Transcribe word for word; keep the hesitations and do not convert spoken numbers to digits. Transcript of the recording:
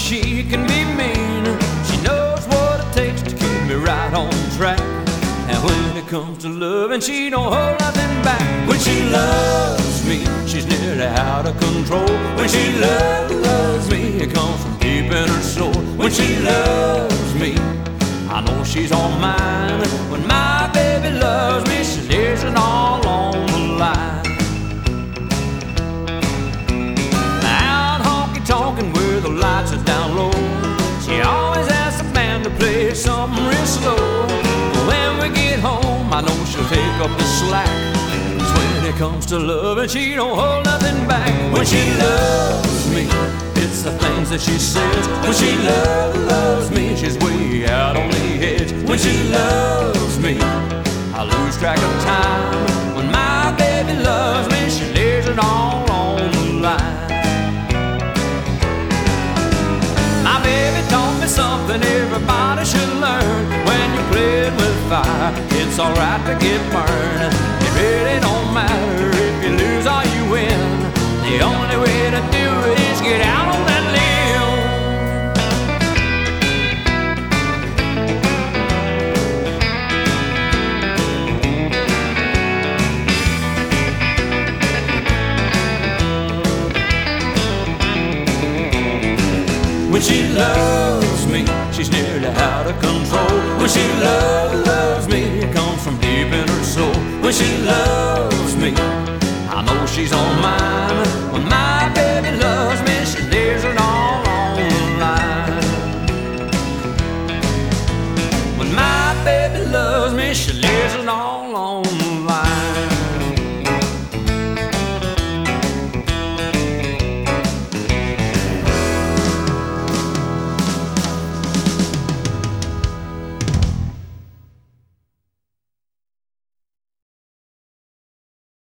she can be mean. She knows what it takes to keep me right on track. And when it comes to loving, she don't hold nothing back. When she loves me, she's nearly out of control. When she loves, loves me, it comes from deep in her soul. When she loves me, I know she's all mine. When my baby loves me, she lays it all on the line. Out honky-tonkin' where the lights are down low, she always asks the band to play something real slow. When we get home, I know she'll take up the slack. 'Cause when it comes to loving, she don't hold nothing back. When she loves me, it's the things that she says. When she loves, loves me, she's way out on the edge. When she loves me, I lose track of time. When my baby loves me, she lays it all on the line. My baby taught me something everybody should learn. When you're playing with fire, it's alright to get burned. It really don't matter if you lose or you win. The only way to do it is get out on that limb. When she loves me, she's nearly out of control. When she loves, loves me, it comes from deep in her soul. When she loves me, I know she's on mine.